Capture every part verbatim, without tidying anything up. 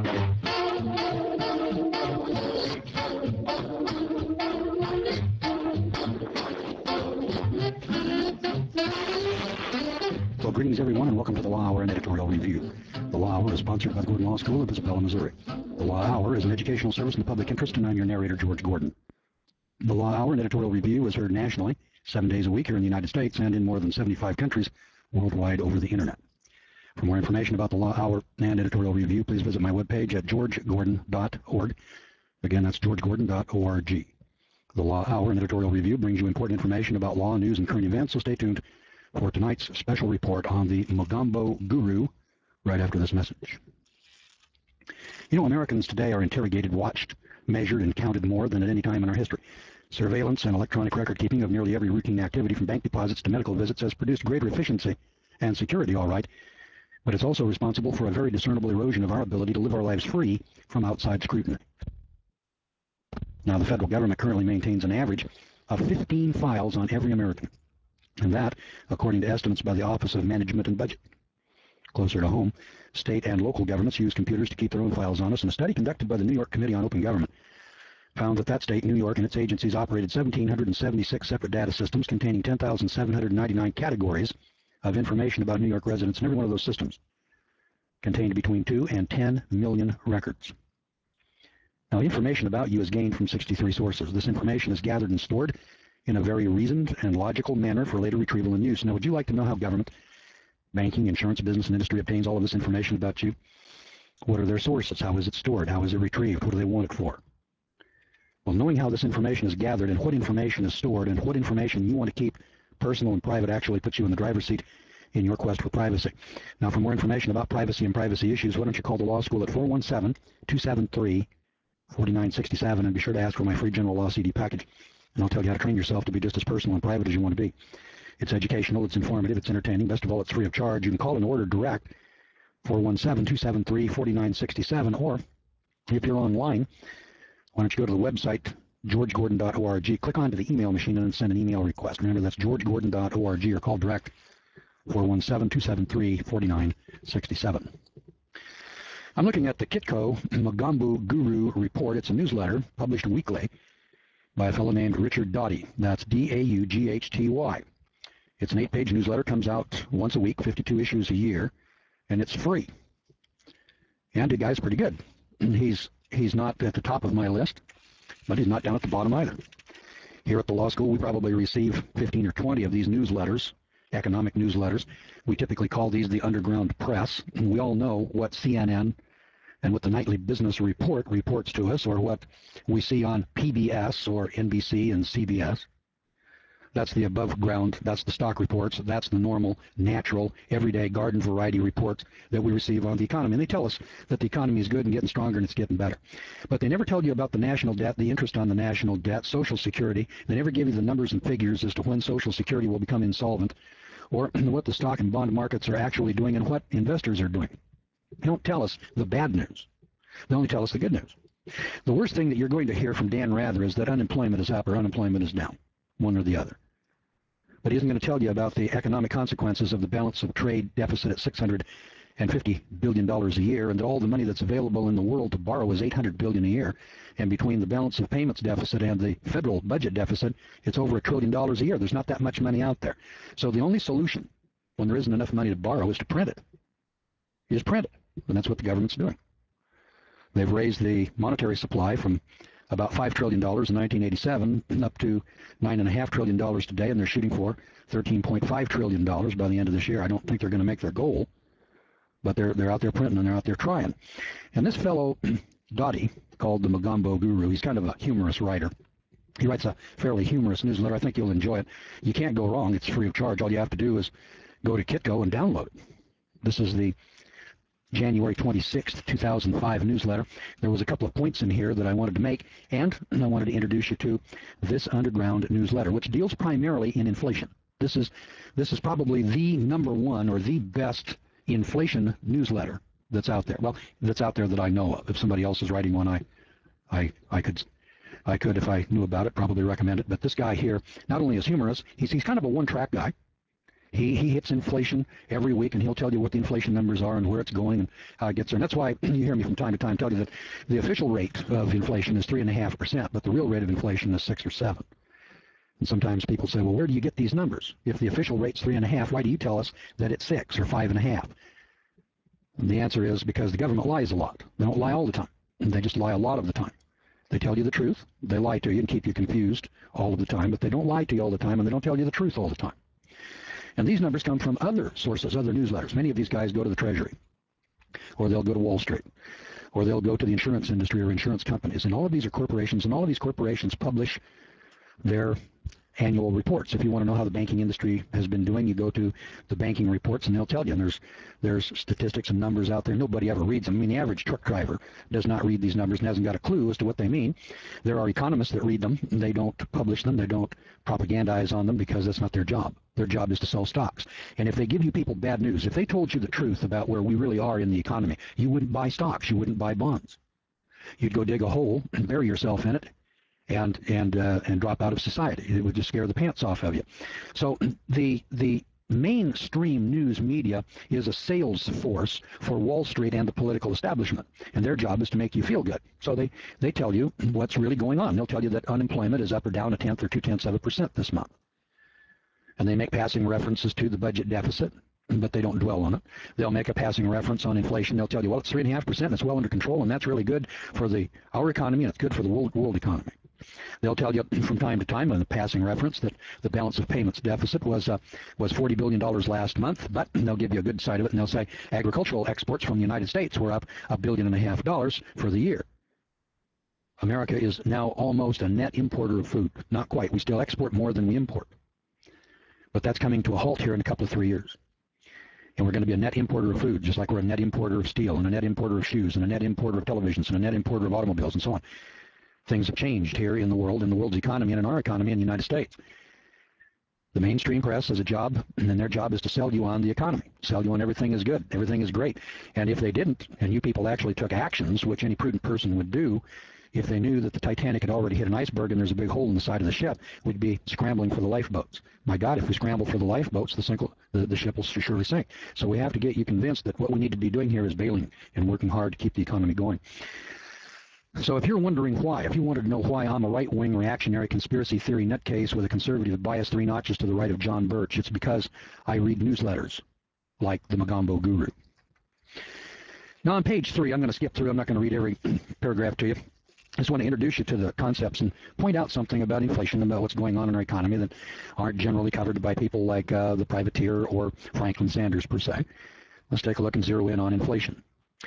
Well, greetings everyone, and welcome to the Law Hour and Editorial Review. The Law Hour is sponsored by the Gordon Law School of Isabella, Missouri. The Law Hour is an educational service in the public interest, and I'm your narrator, George Gordon. The Law Hour and Editorial Review is heard nationally, seven days a week here in the United States, and in more than seventy-five countries worldwide over the Internet. For more information about the Law Hour and Editorial Review, please visit my webpage at george gordon dot org. Again, that's george gordon dot org. The Law Hour and Editorial Review brings you important information about law, news, and current events, so stay tuned for tonight's special report on the Mogambo Guru right after this message. You know, Americans today are interrogated, watched, measured, and counted more than at any time in our history. Surveillance and electronic record-keeping of nearly every routine activity from bank deposits to medical visits has produced greater efficiency and security, all right, but it's also responsible for a very discernible erosion of our ability to live our lives free from outside scrutiny. Now, the federal government currently maintains an average of fifteen files on every American, and that, according to estimates by the Office of Management and Budget. Closer to home, state and local governments use computers to keep their own files on us, and a study conducted by the New York Committee on Open Government found that that state, New York, and its agencies operated one thousand seven hundred seventy-six separate data systems containing ten thousand seven hundred ninety-nine categories of information about New York residents, and every one of those systems contained between two and ten million records. Now, information about you is gained from sixty-three sources. This information is gathered and stored in a very reasoned and logical manner for later retrieval and use. Now, would you like to know how government, banking, insurance, business, and industry obtains all of this information about you? What are their sources? How is it stored? How is it retrieved? What do they want it for? Well, knowing how this information is gathered and what information is stored and what information you want to keep personal and private actually puts you in the driver's seat in your quest for privacy. Now, for more information about privacy and privacy issues, why don't you call the law school at four one seven, two seven three, four nine six seven, and be sure to ask for my free general law C D package, and I'll tell you how to train yourself to be just as personal and private as you want to be. It's educational, it's informative, it's entertaining. Best of all, it's free of charge. You can call and order direct, four one seven, two seven three, four nine six seven, or if you're online, why don't you go to the website, george gordon dot org, click onto the email machine and then send an email request. Remember, that's george gordon dot org, or call direct, four one seven, two seven three, four nine six seven. I'm looking at the Kitco Mogambo Guru report. It's a newsletter published weekly by a fellow named Richard Doughty. That's D A U G H T Y. It's an eight-page newsletter, comes out once a week, fifty-two issues a year, and it's free. And the guy's pretty good. He's he's not at the top of my list, but he's not down at the bottom either. Here at the law school, we probably receive fifteen or twenty of these newsletters, economic newsletters. We typically call these the underground press. We all know what C N N and what the Nightly Business Report reports to us, or what we see on P B S or N B C and C B S. That's the above ground, that's the stock reports, that's the normal, natural, everyday garden variety reports that we receive on the economy. And they tell us that the economy is good and getting stronger and it's getting better. But they never tell you about the national debt, the interest on the national debt, Social Security. They never give you the numbers and figures as to when Social Security will become insolvent, or what the stock and bond markets are actually doing and what investors are doing. They don't tell us the bad news. They only tell us the good news. The worst thing that you're going to hear from Dan Rather is that unemployment is up or unemployment is down, one or the other. But he isn't going to tell you about the economic consequences of the balance of trade deficit at six hundred fifty billion dollars a year, and that all the money that's available in the world to borrow is eight hundred billion dollars a year. And between the balance of payments deficit and the federal budget deficit, it's over a trillion dollars a year. There's not that much money out there. So the only solution when there isn't enough money to borrow is to print it. You just print it. And that's what the government's doing. They've raised the monetary supply from about five trillion dollars in nineteen eighty-seven up to nine point five trillion dollars today, and they're shooting for thirteen point five trillion dollars by the end of this year. I don't think they're going to make their goal, but they're, they're out there printing and they're out there trying. And this fellow, Doughty, called the Mogambo Guru, he's kind of a humorous writer. He writes a fairly humorous newsletter. I think you'll enjoy it. You can't go wrong. It's free of charge. All you have to do is go to Kitco and download it. This is the January twenty-sixth, two thousand five newsletter. There was a couple of points in here that I wanted to make, and I wanted to introduce you to this underground newsletter, which deals primarily in inflation. This is this is probably the number one or the best inflation newsletter that's out there. Well, that's out there that I know of. If somebody else is writing one, I I I could I could, if I knew about it, probably recommend it. But this guy here not only is humorous, he's he's kind of a one-track guy. He, he hits inflation every week, and he'll tell you what the inflation numbers are and where it's going and how it gets there. And that's why you hear me from time to time tell you that the official rate of inflation is three point five percent, but the real rate of inflation is six or seven. And sometimes people say, well, where do you get these numbers? If the official rate's three and a half, why do you tell us that it's six or five and a half? And the answer is because the government lies a lot. They don't lie all the time. They just lie a lot of the time. They tell you the truth. They lie to you and keep you confused all of the time, but they don't lie to you all the time, and they don't tell you the truth all the time. And these numbers come from other sources, other newsletters. Many of these guys go to the Treasury, or they'll go to Wall Street, or they'll go to the insurance industry or insurance companies. And all of these are corporations, and all of these corporations publish their annual reports. If you want to know how the banking industry has been doing, you go to the banking reports and they'll tell you. And there's there's statistics and numbers out there. Nobody ever reads them. I mean, the average truck driver does not read these numbers and hasn't got a clue as to what they mean. There are economists that read them. And they don't publish them. They don't propagandize on them because that's not their job. Their job is to sell stocks. And if they give you people bad news, if they told you the truth about where we really are in the economy, you wouldn't buy stocks. You wouldn't buy bonds. You'd go dig a hole and bury yourself in it and and uh, and drop out of society. It would just scare the pants off of you. So the the mainstream news media is a sales force for Wall Street and the political establishment, and their job is to make you feel good. So they they tell you what's really going on. They'll tell you that unemployment is up or down a tenth or two tenths of a percent this month, and they make passing references to the budget deficit, but they don't dwell on it. They'll make a passing reference on inflation. They'll tell you, well, it's three and a half percent. It's well under control, and that's really good for the our economy, and it's good for the world world economy. They'll tell you from time to time on the passing reference that the balance of payments deficit was uh, was forty billion dollars last month, but they'll give you a good side of it, and they'll say agricultural exports from the United States were up a billion and a half dollars for the year. America is now almost a net importer of food. Not quite. We still export more than we import. But that's coming to a halt here in a couple of three years. And we're going to be a net importer of food, just like we're a net importer of steel, and a net importer of shoes, and a net importer of televisions, and a net importer of automobiles, and so on. Things have changed here in the world, in the world's economy, and in our economy in the United States. The mainstream press has a job, and their job is to sell you on the economy, sell you on everything is good, everything is great. And if they didn't, and you people actually took actions, which any prudent person would do, if they knew that the Titanic had already hit an iceberg and there's a big hole in the side of the ship, we'd be scrambling for the lifeboats. My God, if we scramble for the lifeboats, the, sink, the, the ship will surely sink. So we have to get you convinced that what we need to be doing here is bailing and working hard to keep the economy going. So if you're wondering why, if you wanted to know why I'm a right-wing reactionary conspiracy theory nutcase with a conservative bias three notches to the right of John Birch, it's because I read newsletters like the Magambo Guru. Now on page three, I'm going to skip through. I'm not going to read every paragraph to you. I just want to introduce you to the concepts and point out something about inflation, about what's going on in our economy that aren't generally covered by people like uh, the privateer or Franklin Sanders per se. Let's take a look and zero in on inflation.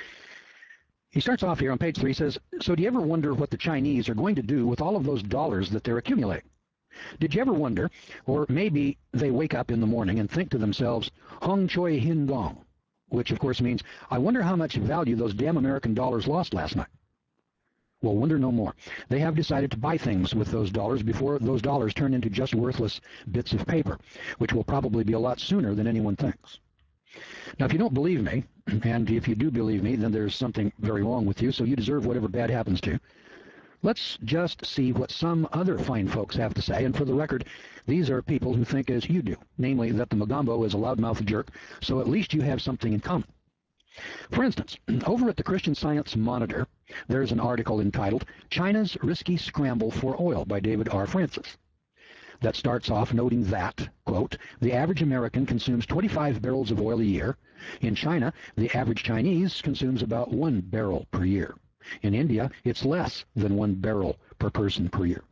He starts off here on page three, he says, so do you ever wonder what the Chinese are going to do with all of those dollars that they're accumulating? Did you ever wonder, or maybe they wake up in the morning and think to themselves, Hong Choi Hin Gong, which of course means, I wonder how much value those damn American dollars lost last night. Well, wonder no more. They have decided to buy things with those dollars before those dollars turn into just worthless bits of paper, which will probably be a lot sooner than anyone thinks. Now, if you don't believe me, and if you do believe me, then there's something very wrong with you, so you deserve whatever bad happens to you. Let's just see what some other fine folks have to say, and for the record, these are people who think as you do, namely that the Magambo is a loudmouth jerk, so at least you have something in common. For instance, over at the Christian Science Monitor, there's an article entitled, China's Risky Scramble for Oil by David R. Francis. That starts off noting that, quote, the average American consumes twenty-five barrels of oil a year. In China, the average Chinese consumes about one barrel per year. In India, it's less than one barrel per person per year.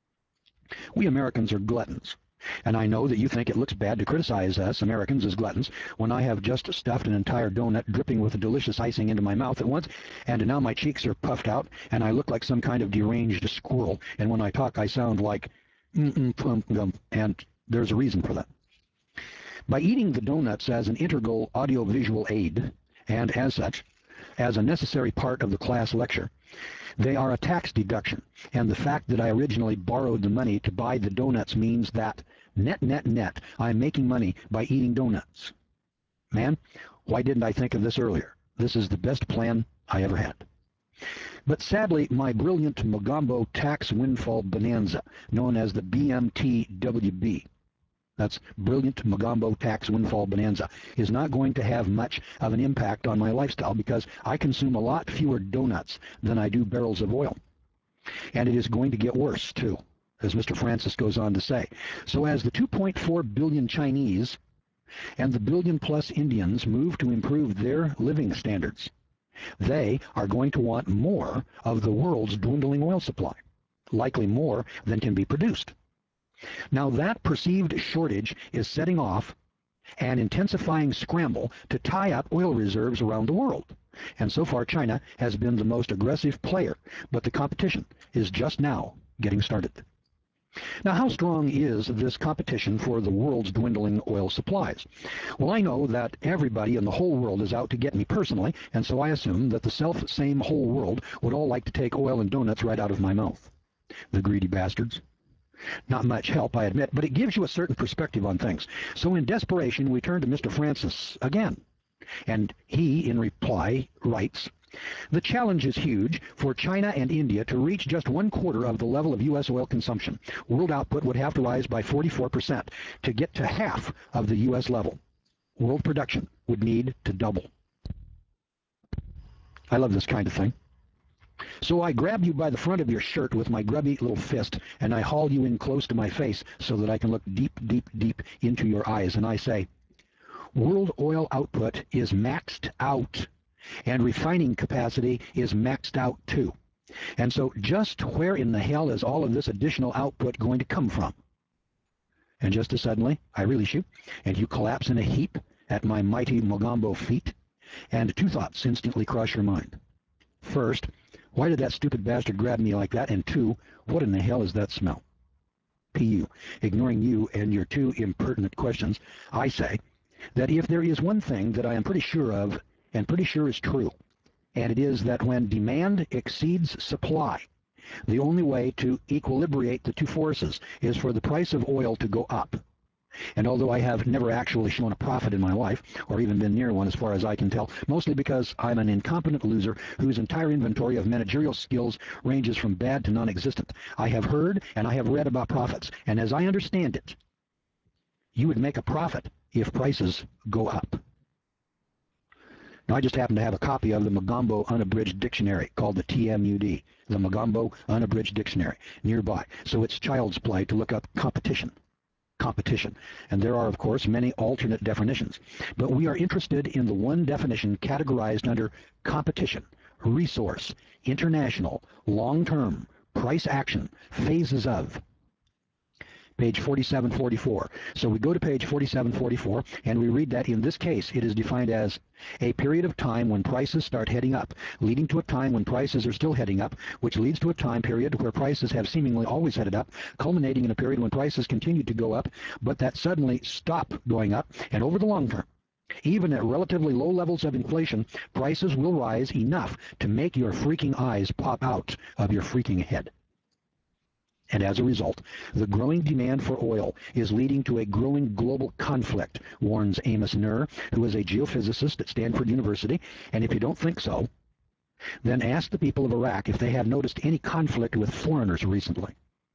We Americans are gluttons. And I know that you think it looks bad to criticize us Americans as gluttons when I have just stuffed an entire donut dripping with delicious icing into my mouth at once, and now my cheeks are puffed out, and I look like some kind of deranged squirrel, and when I talk I sound like mm-mm plum gum, and there's a reason for that. By eating the donuts as an integral audiovisual aid, and as such, as a necessary part of the class lecture, they are a tax deduction, and the fact that I originally borrowed the money to buy the donuts means that, net, net, net, I'm making money by eating donuts. Man, why didn't I think of this earlier? This is the best plan I ever had. But sadly, my brilliant Magambo tax windfall bonanza, known as the B M T W B, that's brilliant Mogambo tax windfall bonanza, is not going to have much of an impact on my lifestyle because I consume a lot fewer donuts than I do barrels of oil. And it is going to get worse, too, as Mister Francis goes on to say. So as the two point four billion Chinese and the billion-plus Indians move to improve their living standards, they are going to want more of the world's dwindling oil supply, likely more than can be produced. Now, that perceived shortage is setting off an intensifying scramble to tie up oil reserves around the world. And so far, China has been the most aggressive player, but the competition is just now getting started. Now, how strong is this competition for the world's dwindling oil supplies? Well, I know that everybody in the whole world is out to get me personally, and so I assume that the self-same whole world would all like to take oil and donuts right out of my mouth. The greedy bastards. Not much help, I admit, but it gives you a certain perspective on things. So in desperation, we turn to Mister Francis again. And he, in reply, writes, "The challenge is huge for China and India to reach just one quarter of the level of U S oil consumption. World output would have to rise by forty-four percent to get to half of the U S level. World production would need to double." I love this kind of thing. So I grab you by the front of your shirt with my grubby little fist, and I haul you in close to my face so that I can look deep, deep, deep into your eyes, and I say, world oil output is maxed out, and refining capacity is maxed out too. And so just where in the hell is all of this additional output going to come from? And just as suddenly, I release you, and you collapse in a heap at my mighty Mogambo feet, and two thoughts instantly cross your mind. First, why did that stupid bastard grab me like that? And two, what in the hell is that smell? P U. Ignoring you and your two impertinent questions, I say that if there is one thing that I am pretty sure of, and pretty sure is true, and it is that when demand exceeds supply, the only way to equilibrate the two forces is for the price of oil to go up. And although I have never actually shown a profit in my life, or even been near one as far as I can tell, mostly because I'm an incompetent loser whose entire inventory of managerial skills ranges from bad to non-existent, I have heard and I have read about profits, and as I understand it, you would make a profit if prices go up. Now, I just happen to have a copy of the Mogambo Unabridged Dictionary, called the T M U D, the Mogambo Unabridged Dictionary, nearby, so it's child's play to look up competition. Competition. And there are, of course, many alternate definitions. But we are interested in the one definition categorized under competition, resource, international, long-term, price action, phases of. Page forty-seven forty-four. So we go to page forty-seven forty-four, and we read that in this case it is defined as a period of time when prices start heading up, leading to a time when prices are still heading up, which leads to a time period where prices have seemingly always headed up, culminating in a period when prices continue to go up, but that suddenly stop going up, and over the long term, even at relatively low levels of inflation, prices will rise enough to make your freaking eyes pop out of your freaking head. And as a result, the growing demand for oil is leading to a growing global conflict, warns Amos Nur, who is a geophysicist at Stanford University. And if you don't think so, then ask the people of Iraq if they have noticed any conflict with foreigners recently.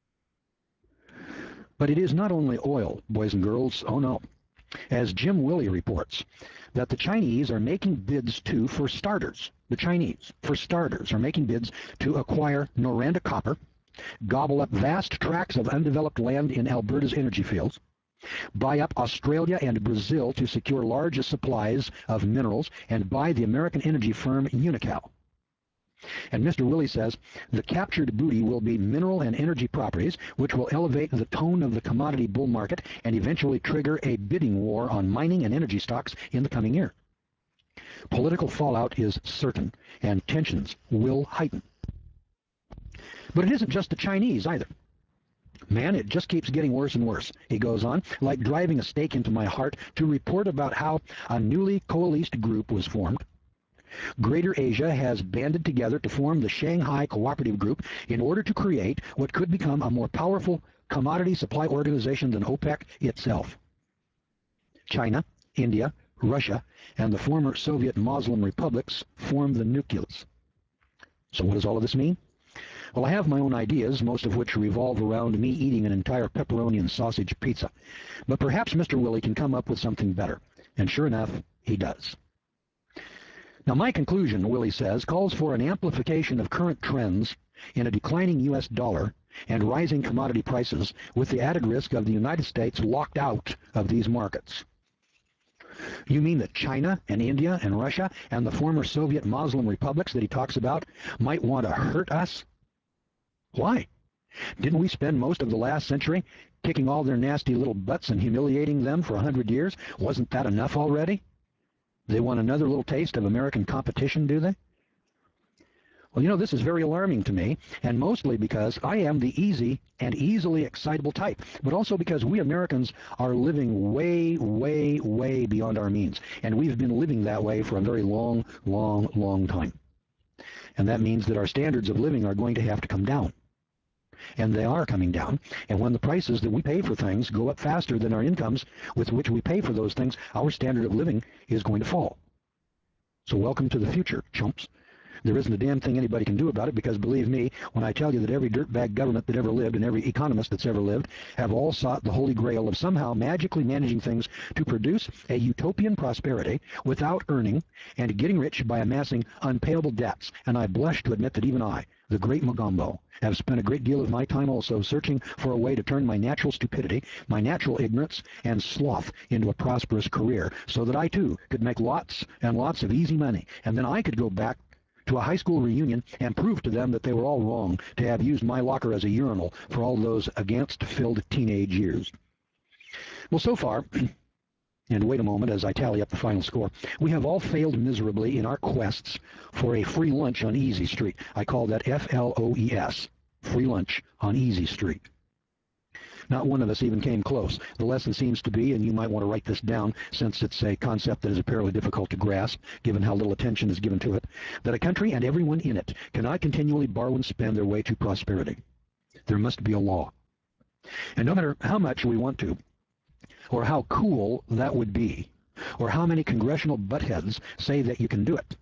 But it is not only oil, boys and girls, oh no. As Jim Willey reports, that the Chinese are making bids to, for starters, the Chinese, for starters, are making bids to acquire Noranda copper, gobble up vast tracts of undeveloped land in Alberta's energy fields, buy up Australia and Brazil to secure large supplies of minerals, and buy the American energy firm Unocal. And Mister Willey says, the captured booty will be mineral and energy properties, which will elevate the tone of the commodity bull market and eventually trigger a bidding war on mining and energy stocks in the coming year. Political fallout is certain, and tensions will heighten. But it isn't just the Chinese either. Man, it just keeps getting worse and worse, he goes on, like driving a stake into my heart to report about how a newly coalesced group was formed. Greater Asia has banded together to form the Shanghai Cooperative Group in order to create what could become a more powerful commodity supply organization than OPEC itself. China, India, Russia, and the former Soviet Muslim republics form the nucleus. So what does all of this mean? Well, I have my own ideas, most of which revolve around me eating an entire pepperoni and sausage pizza. But perhaps Mister Willie can come up with something better. And sure enough, he does. Now, my conclusion, Willie says, calls for an amplification of current trends in a declining U S dollar and rising commodity prices, with the added risk of the United States locked out of these markets. You mean that China and India and Russia and the former Soviet Muslim republics that he talks about might want to hurt us? Why? Didn't we spend most of the last century kicking all their nasty little butts and humiliating them for a hundred years? Wasn't that enough already? They want another little taste of American competition, do they? Well, you know, this is very alarming to me, and mostly because I am the easy and easily excitable type, but also because we Americans are living way, way, way beyond our means, and we've been living that way for a very long, long, long time. And that means that our standards of living are going to have to come down. And they are coming down, and when the prices that we pay for things go up faster than our incomes with which we pay for those things, our standard of living is going to fall. So welcome to the future, chumps. There isn't a damn thing anybody can do about it, because believe me when I tell you that every dirtbag government that ever lived and every economist that's ever lived have all sought the holy grail of somehow magically managing things to produce a utopian prosperity without earning and getting rich by amassing unpayable debts. And I blush to admit that even I, the great Mogambo, have spent a great deal of my time also searching for a way to turn my natural stupidity, my natural ignorance, and sloth into a prosperous career, so that I too could make lots and lots of easy money, and then I could go back to a high school reunion and prove to them that they were all wrong to have used my locker as a urinal for all those aghast-filled teenage years. Well, so far, and wait a moment as I tally up the final score, we have all failed miserably in our quests for a free lunch on Easy Street. I call that F L O E S, free lunch on Easy Street. Not one of us even came close. The lesson seems to be, and you might want to write this down since it's a concept that is apparently difficult to grasp, given how little attention is given to it, that a country and everyone in it cannot continually borrow and spend their way to prosperity. There must be a law. And no matter how much we want to, or how cool that would be, or how many congressional buttheads say that you can do it,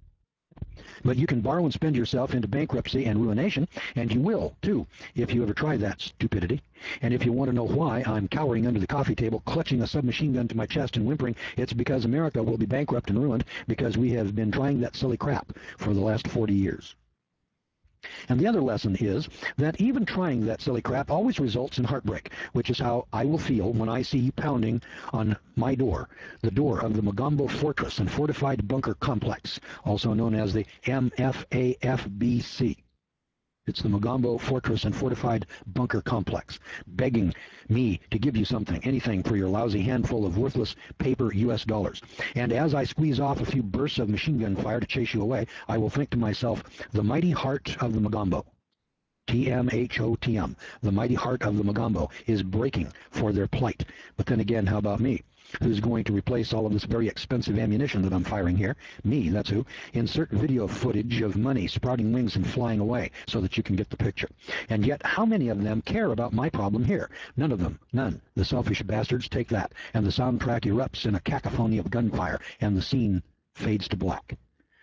but you can borrow and spend yourself into bankruptcy and ruination, and you will, too, if you ever try that stupidity. And if you want to know why I'm cowering under the coffee table, clutching a submachine gun to my chest and whimpering, it's because America will be bankrupt and ruined because we have been trying that silly crap for the last forty years. And the other lesson is that even trying that silly crap always results in heartbreak, which is how I will feel when I see you pounding on my door, the door of the Mogambo Fortress and Fortified Bunker Complex, also known as the M F A F B C. It's the Mogambo Fortress and Fortified Bunker Complex, begging me to give you something, anything for your lousy handful of worthless paper U S dollars. And as I squeeze off a few bursts of machine gun fire to chase you away, I will think to myself, the mighty heart of the Mogambo, T M H O T M, the mighty heart of the Mogambo is breaking for their plight. But then again, how about me? Who's going to replace all of this very expensive ammunition that I'm firing here? Me, that's who. Insert video footage of money sprouting wings and flying away so that you can get the picture. And yet, how many of them care about my problem here? None of them. None. The selfish bastards take that, and the soundtrack erupts in a cacophony of gunfire, and the scene fades to black.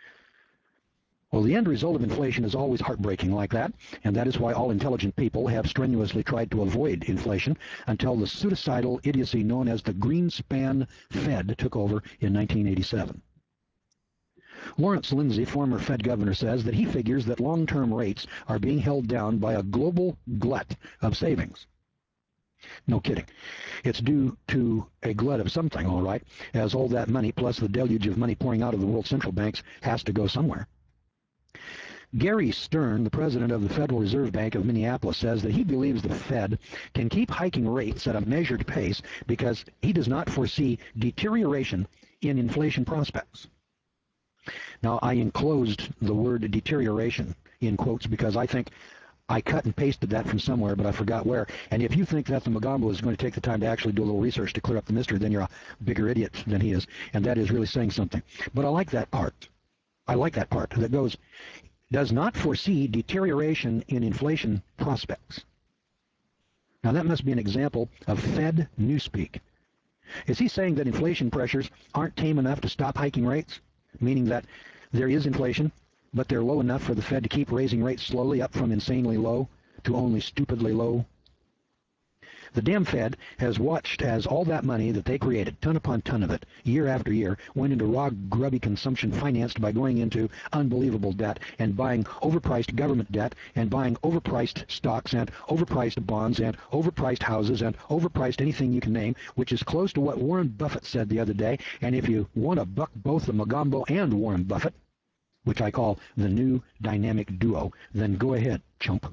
Well, the end result of inflation is always heartbreaking like that, and that is why all intelligent people have strenuously tried to avoid inflation until the pseudocidal idiocy known as the Greenspan Fed took over in nineteen eighty-seven. Lawrence Lindsay, former Fed governor, says that he figures that long-term rates are being held down by a global glut of savings. No kidding. It's due to a glut of something, all right, as all that money plus the deluge of money pouring out of the world central banks has to go somewhere. Gary Stern, the president of the Federal Reserve Bank of Minneapolis, says that he believes the Fed can keep hiking rates at a measured pace because he does not foresee deterioration in inflation prospects. Now, I enclosed the word deterioration in quotes because I think I cut and pasted that from somewhere, but I forgot where. And if you think that the Mogambo is going to take the time to actually do a little research to clear up the mystery, then you're a bigger idiot than he is, and that is really saying something. But I like that part. I like that part that goes, does not foresee deterioration in inflation prospects. Now that must be an example of Fed newspeak. Is he saying that inflation pressures aren't tame enough to stop hiking rates? Meaning that there is inflation, but they're low enough for the Fed to keep raising rates slowly up from insanely low to only stupidly low. The damn Fed has watched as all that money that they created, ton upon ton of it, year after year, went into raw, grubby consumption financed by going into unbelievable debt and buying overpriced government debt and buying overpriced stocks and overpriced bonds and overpriced houses and overpriced anything you can name, which is close to what Warren Buffett said the other day. And if you want to buck both the Mogambo and Warren Buffett, which I call the new dynamic duo, then go ahead, chump.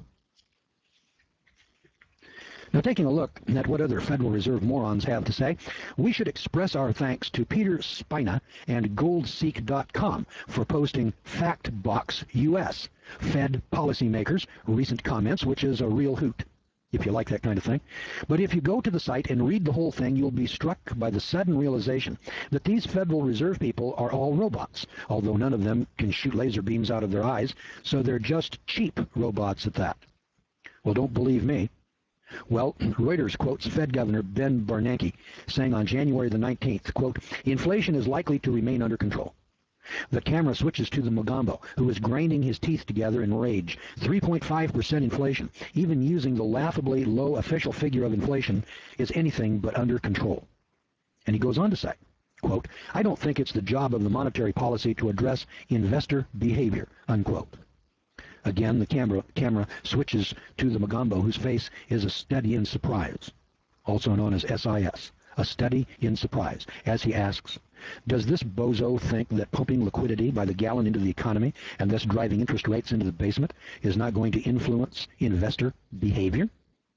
Now, taking a look at what other Federal Reserve morons have to say, we should express our thanks to Peter Spina and Goldseek dot com for posting FactBox U S, Fed policymakers' recent comments, which is a real hoot, if you like that kind of thing. But if you go to the site and read the whole thing, you'll be struck by the sudden realization that these Federal Reserve people are all robots, although none of them can shoot laser beams out of their eyes, so they're just cheap robots at that. Well, don't believe me. Well, Reuters quotes Fed Governor Ben Bernanke saying on January the nineteenth, quote, inflation is likely to remain under control. The camera switches to the Mogambo, who is grinding his teeth together in rage. three point five percent inflation, even using the laughably low official figure of inflation, is anything but under control. And he goes on to say, quote, I don't think it's the job of the monetary policy to address investor behavior, unquote. Again, the camera, camera switches to the Mogambo, whose face is a study in surprise, also known as S I S, a study in surprise, as he asks, does this bozo think that pumping liquidity by the gallon into the economy and thus driving interest rates into the basement is not going to influence investor behavior?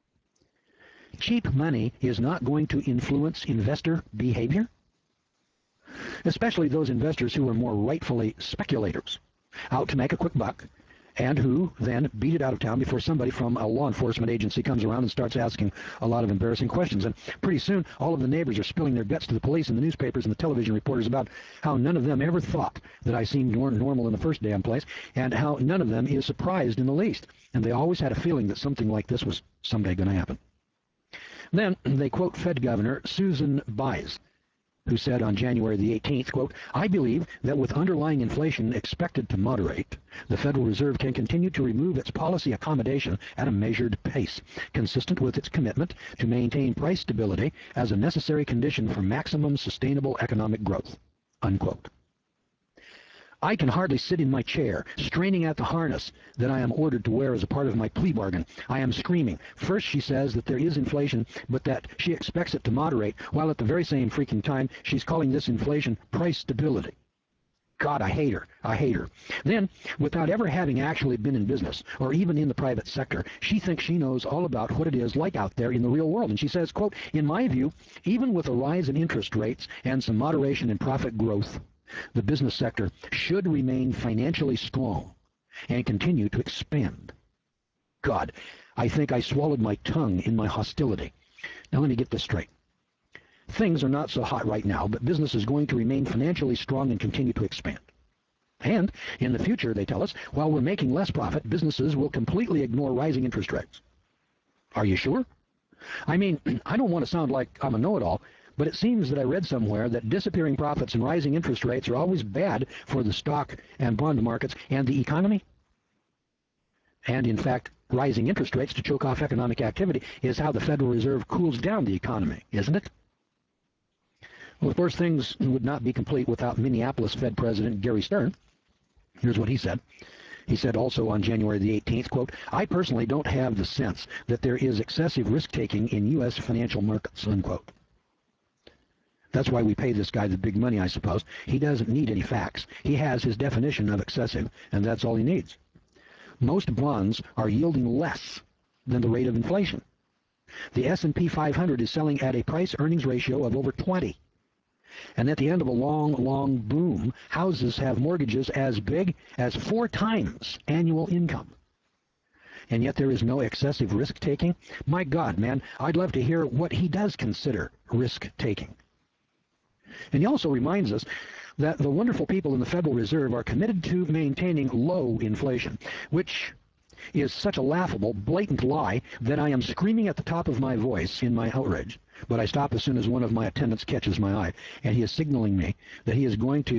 Cheap money is not going to influence investor behavior? Especially those investors who are more rightfully speculators, out to make a quick buck, and who then beat it out of town before somebody from a law enforcement agency comes around and starts asking a lot of embarrassing questions. And pretty soon, all of the neighbors are spilling their guts to the police and the newspapers and the television reporters about how none of them ever thought that I seemed normal in the first damn place, and how none of them is surprised in the least. And they always had a feeling that something like this was someday going to happen. Then they quote Fed Governor Susan Bies, who said on January the eighteenth, quote, I believe that with underlying inflation expected to moderate, the Federal Reserve can continue to remove its policy accommodation at a measured pace, consistent with its commitment to maintain price stability as a necessary condition for maximum sustainable economic growth, unquote. I can hardly sit in my chair, straining at the harness that I am ordered to wear as a part of my plea bargain. I am screaming. First she says that there is inflation, but that she expects it to moderate, while at the very same freaking time she's calling this inflation price stability. God, I hate her. I hate her. Then, without ever having actually been in business, or even in the private sector, she thinks she knows all about what it is like out there in the real world. And she says, quote, in my view, even with a rise in interest rates and some moderation in profit growth, the business sector should remain financially strong and continue to expand. God, I think I swallowed my tongue in my hostility. Now let me get this straight. Things are not so hot right now, but business is going to remain financially strong and continue to expand. And in the future, they tell us, while we're making less profit, businesses will completely ignore rising interest rates. Are you sure? I mean, I don't want to sound like I'm a know-it-all, but it seems that I read somewhere that disappearing profits and rising interest rates are always bad for the stock and bond markets and the economy. And in fact, rising interest rates to choke off economic activity is how the Federal Reserve cools down the economy, isn't it? Well, of course, things would not be complete without Minneapolis Fed President Gary Stern. Here's what he said. He said also on January the eighteenth, quote, I personally don't have the sense that there is excessive risk-taking in U S financial markets, unquote. That's why we pay this guy the big money, I suppose. He doesn't need any facts. He has his definition of excessive, and that's all he needs. Most bonds are yielding less than the rate of inflation. The S and P five hundred is selling at a price-earnings ratio of over twenty. And at the end of a long, long boom, houses have mortgages as big as four times annual income. And yet there is no excessive risk-taking? My God, man, I'd love to hear what he does consider risk-taking. And he also reminds us that the wonderful people in the Federal Reserve are committed to maintaining low inflation, which is such a laughable, blatant lie that I am screaming at the top of my voice in my outrage. But I stop as soon as one of my attendants catches my eye, and he is signaling me that he is going to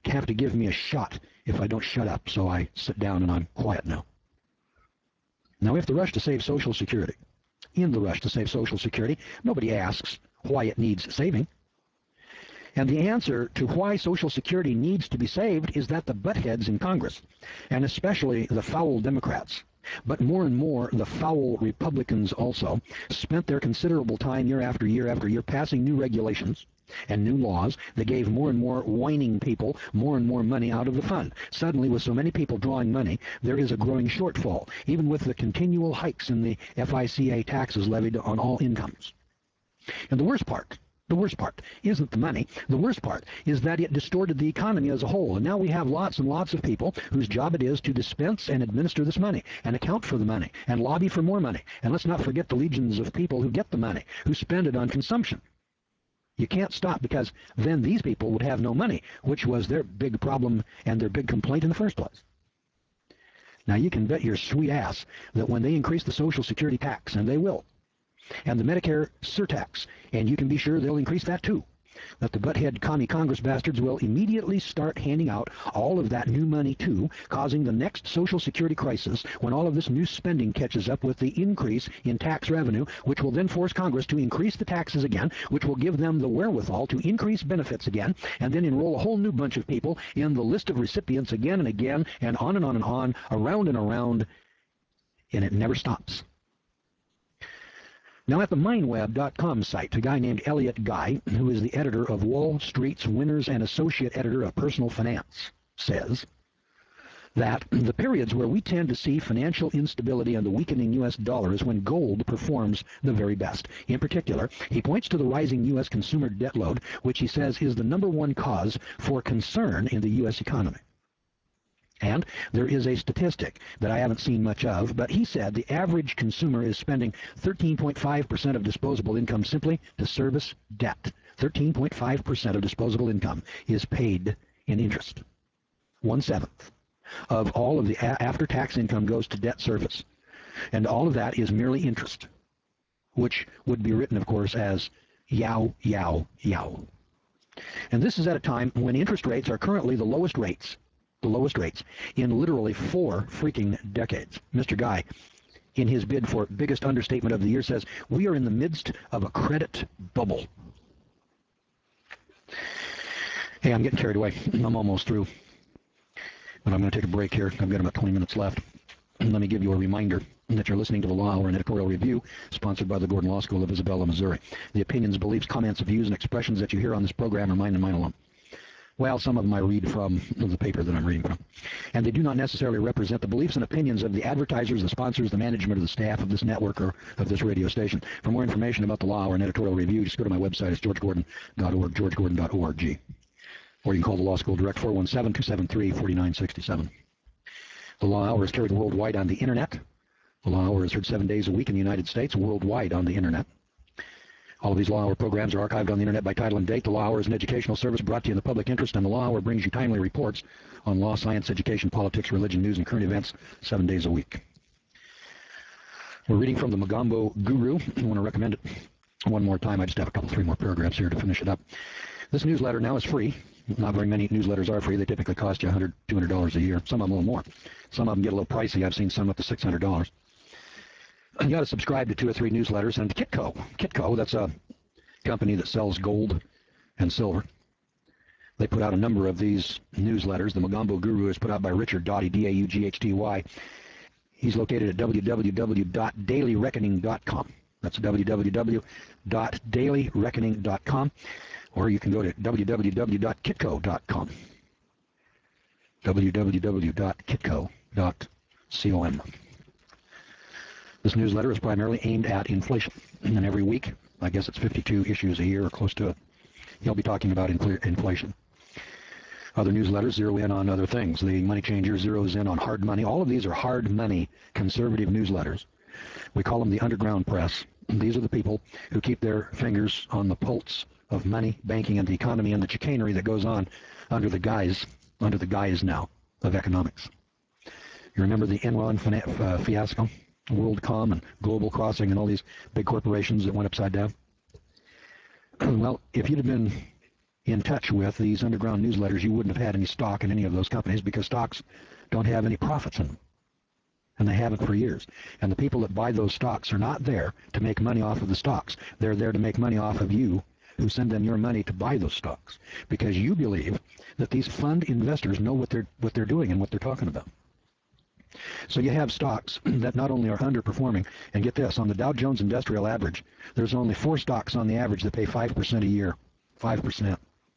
have to give me a shot if I don't shut up, so I sit down and I'm quiet now. Now, we have to rush to save Social Security. In the rush to save Social Security, nobody asks why it needs saving. And the answer to why Social Security needs to be saved is that the buttheads in Congress, and especially the foul Democrats, but more and more the foul Republicans also, spent their considerable time year after year after year passing new regulations and new laws that gave more and more whining people more and more money out of the fund. Suddenly, with so many people drawing money, there is a growing shortfall, even with the continual hikes in the F I C A taxes levied on all incomes. And the worst part, the worst part isn't the money. The worst part is that it distorted the economy as a whole. And now we have lots and lots of people whose job it is to dispense and administer this money and account for the money and lobby for more money. And let's not forget the legions of people who get the money, who spend it on consumption. You can't stop, because then these people would have no money, which was their big problem and their big complaint in the first place. Now, you can bet your sweet ass that when they increase the Social Security tax, and they will, and the Medicare surtax, and you can be sure they'll increase that too, that the butthead commie Congress bastards will immediately start handing out all of that new money too, causing the next Social Security crisis when all of this new spending catches up with the increase in tax revenue, which will then force Congress to increase the taxes again, which will give them the wherewithal to increase benefits again, and then enroll a whole new bunch of people in the list of recipients again and again, and on and on and on, around and around, and it never stops. Now, at the Mindweb dot com site, a guy named Elliot Guy, who is the editor of Wall Street's Winners and associate editor of Personal Finance, says that the periods where we tend to see financial instability and the weakening U S dollar is when gold performs the very best. In particular, he points to the rising U S consumer debt load, which he says is the number one cause for concern in the U S economy. And there is a statistic that I haven't seen much of, but he said the average consumer is spending thirteen point five percent of disposable income simply to service debt. thirteen point five percent of disposable income is paid in interest. One-seventh of all of the after-tax income goes to debt service. And all of that is merely interest, which would be written, of course, as yow, yow, yow. And this is at a time when interest rates are currently the lowest rates the lowest rates in literally four freaking decades. Mister Guy, in his bid for biggest understatement of the year, says, we are in the midst of a credit bubble. Hey, I'm getting carried away. I'm almost through. But I'm going to take a break here. I've got about twenty minutes left. Let me give you a reminder that you're listening to the Law Hour, an editorial review sponsored by the Gordon Law School of Isabella, Missouri. The opinions, beliefs, comments, views, and expressions that you hear on this program are mine and mine alone. Well, some of them I read from the paper that I'm reading from. And they do not necessarily represent the beliefs and opinions of the advertisers, the sponsors, the management, or the staff of this network or of this radio station. For more information about the Law Hour and editorial review, just go to my website. It's george gordon dot org, george gordon dot org. Or you can call the Law School direct, four one seven, two seven three, four nine six seven. The Law Hour is carried worldwide on the Internet. The Law Hour is heard seven days a week in the United States, worldwide on the Internet. All of these Law Hour programs are archived on the Internet by title and date. The Law Hour is an educational service brought to you in the public interest, and the Law Hour brings you timely reports on law, science, education, politics, religion, news, and current events seven days a week. We're reading from the Mogambo Guru. I want to recommend it one more time. I just have a couple, three more paragraphs here to finish it up. This newsletter now is free. Not very many newsletters are free. They typically cost you one hundred dollars, two hundred dollars a year. Some of them a little more. Some of them get a little pricey. I've seen some up to six hundred dollars. You got to subscribe to two or three newsletters. And Kitco, Kitco, that's a company that sells gold and silver. They put out a number of these newsletters. The Mogambo Guru is put out by Richard Doughty, D A U G H T Y. He's located at w w w dot daily reckoning dot com. That's w w w dot daily reckoning dot com. Or you can go to w w w dot kitco dot com. w w w dot kitco dot com. This newsletter is primarily aimed at inflation. And every week, I guess it's fifty-two issues a year or close to it, he'll be talking about inflation. Other newsletters zero in on other things. The Money Changer zeroes in on hard money. All of these are hard money conservative newsletters. We call them the underground press. These are the people who keep their fingers on the pulse of money, banking, and the economy, and the chicanery that goes on under the guise, under the guise now of economics. You remember the Enron uh, fiasco? WorldCom and Global Crossing and all these big corporations that went upside down? Well, if you'd have been in touch with these underground newsletters, you wouldn't have had any stock in any of those companies, because stocks don't have any profits in them. And they haven't for years. And the people that buy those stocks are not there to make money off of the stocks. They're there to make money off of you, who send them your money to buy those stocks, because you believe that these fund investors know what they're what they're doing and what they're talking about. So you have stocks that not only are underperforming, and get this, on the Dow Jones Industrial Average, there's only four stocks on the average that pay five percent a year. five percent.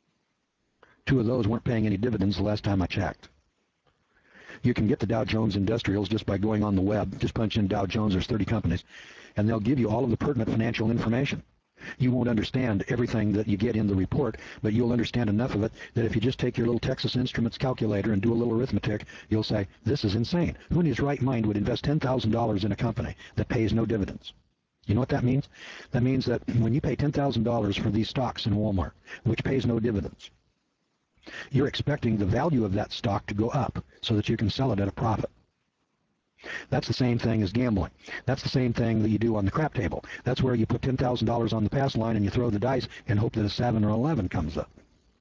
Two of those weren't paying any dividends the last time I checked. You can get the Dow Jones Industrials just by going on the web. Just punch in Dow Jones, there's thirty companies, and they'll give you all of the pertinent financial information. You won't understand everything that you get in the report, but you'll understand enough of it that if you just take your little Texas Instruments calculator and do a little arithmetic, you'll say, this is insane. Who in his right mind would invest ten thousand dollars in a company that pays no dividends? You know what that means? That means that when you pay ten thousand dollars for these stocks in Walmart, which pays no dividends, you're expecting the value of that stock to go up so that you can sell it at a profit. That's the same thing as gambling. That's the same thing that you do on the crap table. That's where you put ten thousand dollars on the pass line and you throw the dice and hope that a seven or eleven comes up.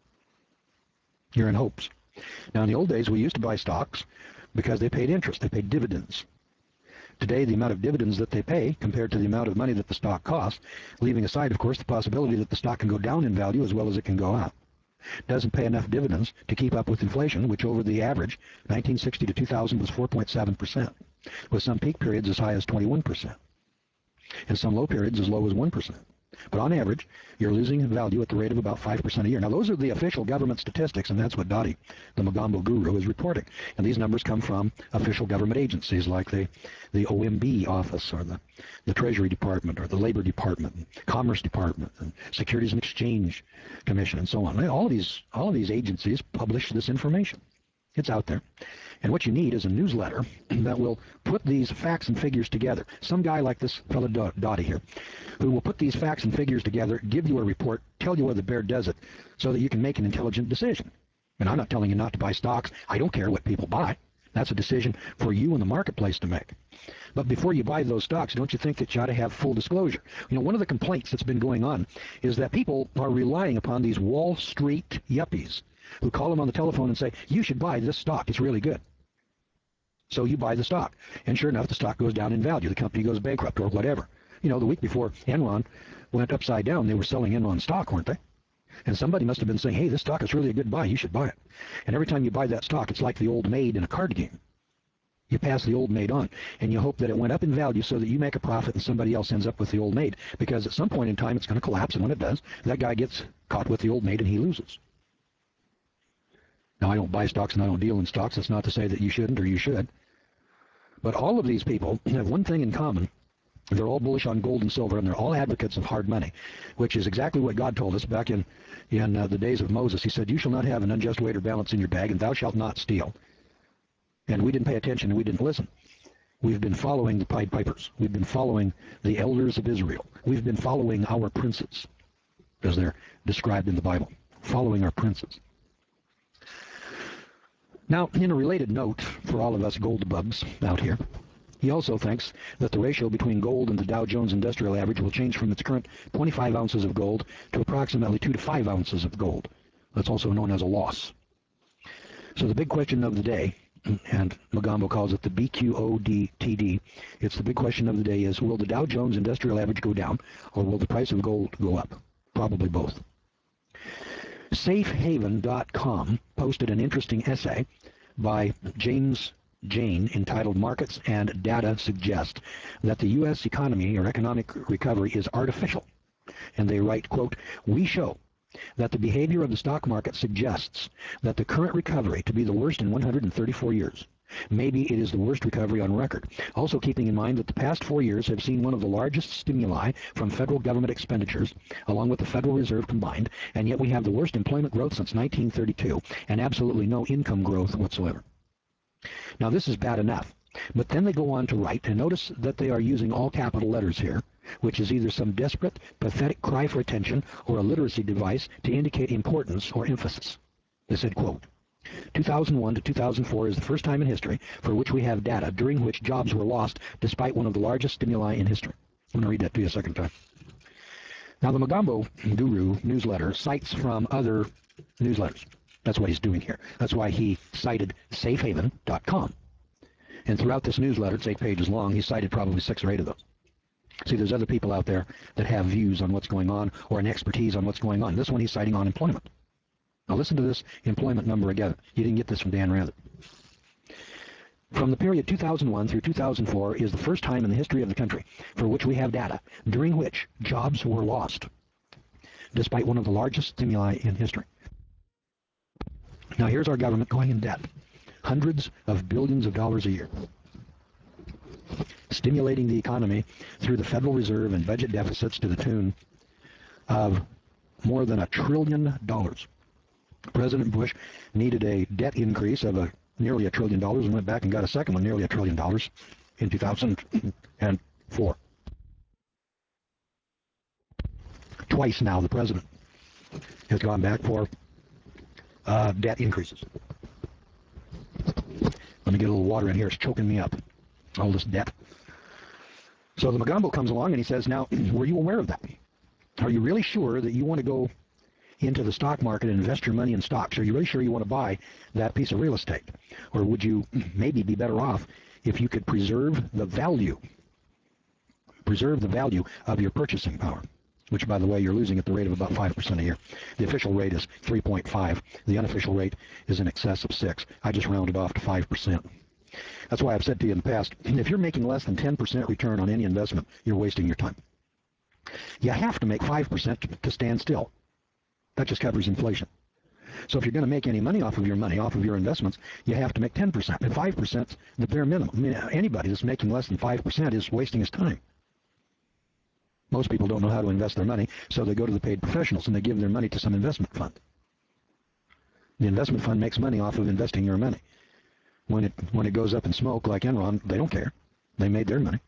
You're in hopes. Now, in the old days, we used to buy stocks because they paid interest. They paid dividends. Today, the amount of dividends that they pay compared to the amount of money that the stock costs, leaving aside, of course, the possibility that the stock can go down in value as well as it can go up, doesn't pay enough dividends to keep up with inflation, which over the average, nineteen sixty to two thousand, was four point seven percent, with some peak periods as high as twenty-one percent, and some low periods as low as one percent. But on average, you're losing value at the rate of about five percent a year. Now, those are the official government statistics, and that's what Dottie, the Mogambo guru, is reporting. And these numbers come from official government agencies like the, the O M B office, or the, the Treasury Department, or the Labor Department, and Commerce Department, and Securities and Exchange Commission, and so on. All of these, all of these agencies publish this information. It's out there. And what you need is a newsletter that will put these facts and figures together. Some guy like this fellow Dottie here, who will put these facts and figures together, give you a report, tell you where the bear does it, so that you can make an intelligent decision. And I'm not telling you not to buy stocks. I don't care what people buy. That's a decision for you in the marketplace to make. But before you buy those stocks, don't you think that you ought to have full disclosure? You know, one of the complaints that's been going on is that people are relying upon these Wall Street yuppies who call them on the telephone and say, you should buy this stock, it's really good. So you buy the stock, and sure enough, the stock goes down in value. The company goes bankrupt or whatever. You know, the week before Enron went upside down, they were selling Enron stock, weren't they? And somebody must have been saying, hey, this stock is really a good buy, you should buy it. And every time you buy that stock, it's like the old maid in a card game. You pass the old maid on, and you hope that it went up in value so that you make a profit and somebody else ends up with the old maid, because at some point in time it's going to collapse, and when it does, that guy gets caught with the old maid and he loses. Now, I don't buy stocks and I don't deal in stocks. That's not to say that you shouldn't or you should. But all of these people have one thing in common. They're all bullish on gold and silver, and they're all advocates of hard money, which is exactly what God told us back in, in uh, the days of Moses. He said, you shall not have an unjust weight or balance in your bag, and thou shalt not steal. And we didn't pay attention, and we didn't listen. We've been following the Pied Pipers. We've been following the elders of Israel. We've been following our princes, as they're described in the Bible, following our princes. Now, in a related note for all of us gold bugs out here, he also thinks that the ratio between gold and the Dow Jones Industrial Average will change from its current twenty-five ounces of gold to approximately two to five ounces of gold. That's also known as a loss. So the big question of the day, and Mogambo calls it the B Q O D T D, it's the big question of the day is, will the Dow Jones Industrial Average go down, or will the price of gold go up? Probably both. Safe Haven dot com posted an interesting essay by James Jane entitled Markets and Data Suggest that the U S economy or economic recovery is artificial. And they write, quote, we show that the behavior of the stock market suggests that the current recovery to be the worst in one hundred thirty-four years. Maybe it is the worst recovery on record. Also keeping in mind that the past four years have seen one of the largest stimuli from federal government expenditures, along with the Federal Reserve combined, and yet we have the worst employment growth since nineteen thirty-two, and absolutely no income growth whatsoever. Now, this is bad enough, but then they go on to write, and notice that they are using all capital letters here, which is either some desperate, pathetic cry for attention or a literacy device to indicate importance or emphasis. They said, quote, two thousand one to two thousand four is the first time in history for which we have data during which jobs were lost despite one of the largest stimuli in history. I'm going to read that to you a second time. Now, the Magambo Guru newsletter cites from other newsletters. That's what he's doing here. That's why he cited safe haven dot com. And throughout this newsletter, it's eight pages long, he cited probably six or eight of those. See, there's other people out there that have views on what's going on or an expertise on what's going on. This one he's citing unemployment. Now listen to this employment number again. You didn't get this from Dan Rather. From the period two thousand one through two thousand four is the first time in the history of the country for which we have data during which jobs were lost, despite one of the largest stimuli in history. Now here's our government going in debt. Hundreds of billions of dollars a year. Stimulating the economy through the Federal Reserve and budget deficits to the tune of more than a trillion dollars. President Bush needed a debt increase of a, nearly a trillion dollars and went back and got a second one, nearly a trillion dollars, in two thousand four. Twice now the president has gone back for uh, debt increases. Let me get a little water in here. It's choking me up. All this debt. So the Magambo comes along and he says, now, were you aware of that? Are you really sure that you want to go into the stock market and invest your money in stocks? Are you really sure you want to buy that piece of real estate? Or would you maybe be better off if you could preserve the value, preserve the value of your purchasing power, which, by the way, you're losing at the rate of about five percent a year. The official rate is three point five. The unofficial rate is in excess of six. I just rounded off to five percent. That's why I've said to you in the past, if you're making less than ten percent return on any investment, you're wasting your time. You have to make five percent to stand still. That just covers inflation. So if you're going to make any money off of your money, off of your investments, you have to make ten percent. And five percent is the bare minimum. I mean, anybody that's making less than five percent is wasting his time. Most people don't know how to invest their money, so they go to the paid professionals and they give their money to some investment fund. The investment fund makes money off of investing your money. When it when it goes up in smoke like Enron, they don't care. They made their money.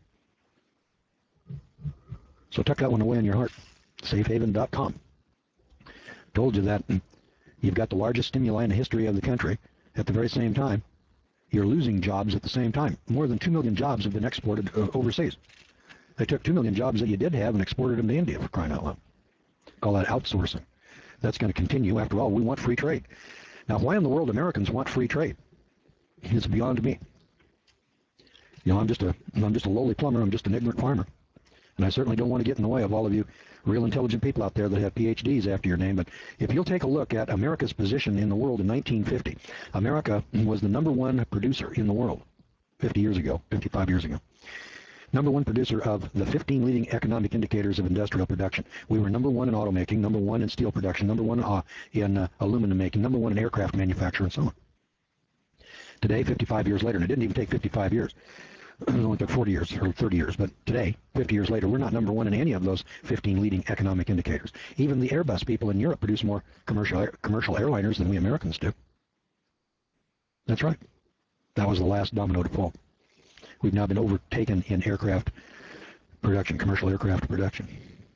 So tuck that one away in your heart. safe haven dot com. Told you that you've got the largest stimuli in the history of the country. At the very same time, you're losing jobs at the same time. More than two million jobs have been exported uh, overseas. They took two million jobs that you did have and exported them to India, for crying out loud. Call that outsourcing. That's going to continue. After all, we want free trade. Now, why in the world Americans want free trade? It's beyond me. You know, I'm just a I'm just a lowly plumber. I'm just an ignorant farmer, and I certainly don't want to get in the way of all of you real intelligent people out there that have P H Ds after your name. But if you'll take a look at America's position in the world in nineteen fifty, America was the number one producer in the world fifty years ago, fifty-five years ago. Number one producer of the fifteen leading economic indicators of industrial production. We were number one in automaking, number one in steel production, number one uh, in uh, aluminum making, number one in aircraft manufacture, and so on. Today, fifty-five years later, and it didn't even take fifty-five years. It only took forty years or thirty years. But today, fifty years later, we're not number one in any of those fifteen leading economic indicators. Even the Airbus people in Europe produce more commercial air, commercial airliners than we Americans do. That's right. That was the last domino to fall. We've now been overtaken in aircraft production, commercial aircraft production.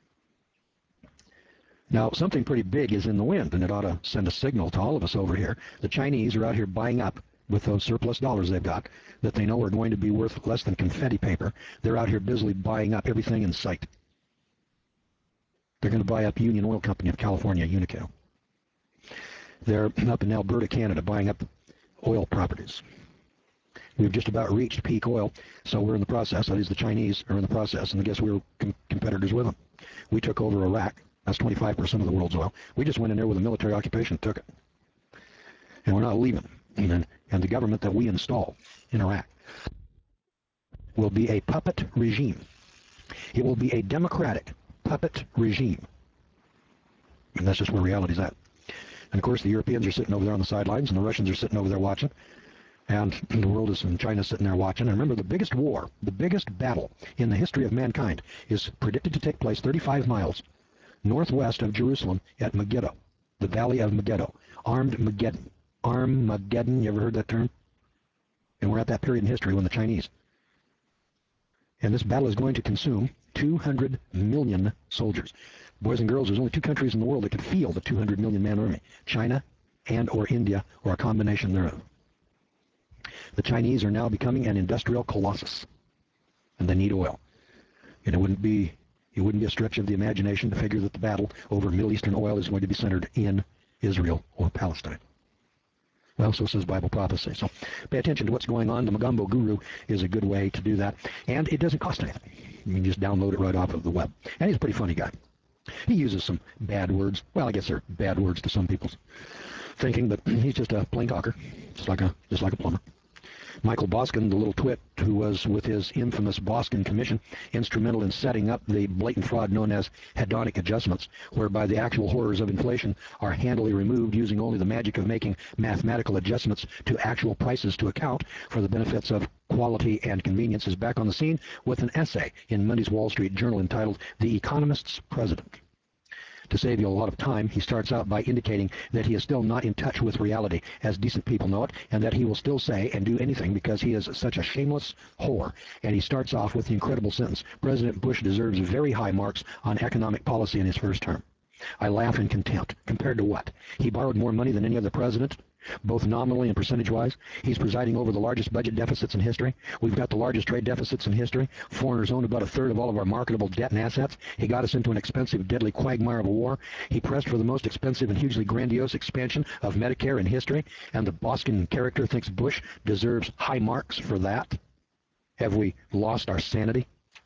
Now, something pretty big is in the wind, and it ought to send a signal to all of us over here. The Chinese are out here buying up with those surplus dollars they've got that they know are going to be worth less than confetti paper. They're out here busily buying up everything in sight. They're going to buy up Union Oil Company of California, Unico. They're up in Alberta, Canada, buying up oil properties. We've just about reached peak oil, so we're in the process. That is, the Chinese are in the process, and I guess we were com competitors with them. We took over Iraq. That's twenty-five percent of the world's oil. We just went in there with a military occupation and took it. And we're not leaving. And, and the government that we install in Iraq will be a puppet regime. It will be a democratic puppet regime. And that's just where reality's at. And of course, the Europeans are sitting over there on the sidelines, and the Russians are sitting over there watching. And the world is, and China's sitting there watching. And remember, the biggest war, the biggest battle in the history of mankind is predicted to take place thirty-five miles northwest of Jerusalem at Megiddo, the Valley of Megiddo. Armed Mageddon. Armageddon, you ever heard that term? And we're at that period in history when the Chinese. And this battle is going to consume two hundred million soldiers. Boys and girls, there's only two countries in the world that could field a two hundred million man army. China and or India, or a combination thereof. The Chinese are now becoming an industrial colossus. And they need oil. And it wouldn't be It wouldn't be a stretch of the imagination to figure that the battle over Middle Eastern oil is going to be centered in Israel or Palestine. Well, so says Bible prophecy. So pay attention to what's going on. The Magumbo Guru is a good way to do that. And it doesn't cost anything. You can just download it right off of the web. And he's a pretty funny guy. He uses some bad words. Well, I guess they're bad words to some people's thinking, but he's just a plain talker, just like a, just like a plumber. Michael Boskin, the little twit who was with his infamous Boskin Commission instrumental in setting up the blatant fraud known as hedonic adjustments, whereby the actual horrors of inflation are handily removed using only the magic of making mathematical adjustments to actual prices to account for the benefits of quality and convenience, is back on the scene with an essay in Monday's Wall Street Journal entitled The Economist's President. To save you a lot of time, he starts out by indicating that he is still not in touch with reality, as decent people know it, and that he will still say and do anything because he is such a shameless whore. And he starts off with the incredible sentence, President Bush deserves very high marks on economic policy in his first term. I laugh in contempt. Compared to what? He borrowed more money than any other president, both nominally and percentage-wise. He's presiding over the largest budget deficits in history. We've got the largest trade deficits in history. Foreigners own about a third of all of our marketable debt and assets. He got us into an expensive, deadly quagmire of a war. He pressed for the most expensive and hugely grandiose expansion of Medicare in history, and the Boskin character thinks Bush deserves high marks for that. Have we lost our sanity?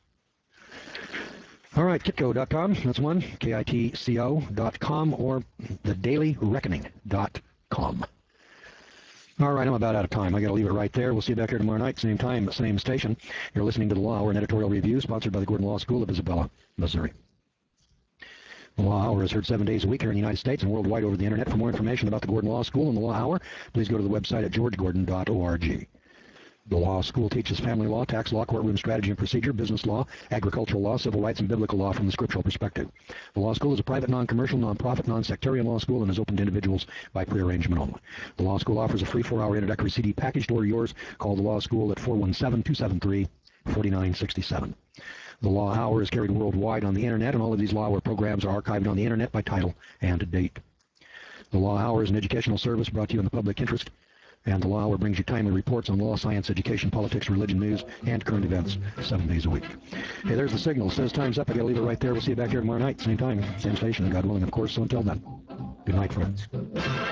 All right, Kitco dot com, that's one, K I T C O dot com, or the daily reckoning dot com. All right, I'm about out of time. I got to leave it right there. We'll see you back here tomorrow night, same time, same station. You're listening to The Law Hour, an editorial review sponsored by the Gordon Law School of Isabella, Missouri. The Law Hour is heard seven days a week here in the United States and worldwide over the Internet. For more information about the Gordon Law School and the Law Hour, please go to the website at george gordon dot org. The law school teaches family law, tax law, courtroom strategy and procedure, business law, agricultural law, civil rights, and biblical law from the scriptural perspective. The law school is a private, non-commercial, non-profit, non-sectarian law school and is open to individuals by prearrangement only. The law school offers a free four-hour introductory C D package to order yours. Call the law school at four one seven, two seven three, four nine six seven. The Law Hour is carried worldwide on the Internet, and all of these Law Hour programs are archived on the Internet by title and date. The Law Hour is an educational service brought to you in the public interest, and the Law Hour brings you timely reports on law, science, education, politics, religion, news, and current events seven days a week. Hey, there's the signal. It says time's up. I gotta leave it right there. We'll see you back here tomorrow night, same time, same station, God willing, of course. So until then, good night, friends.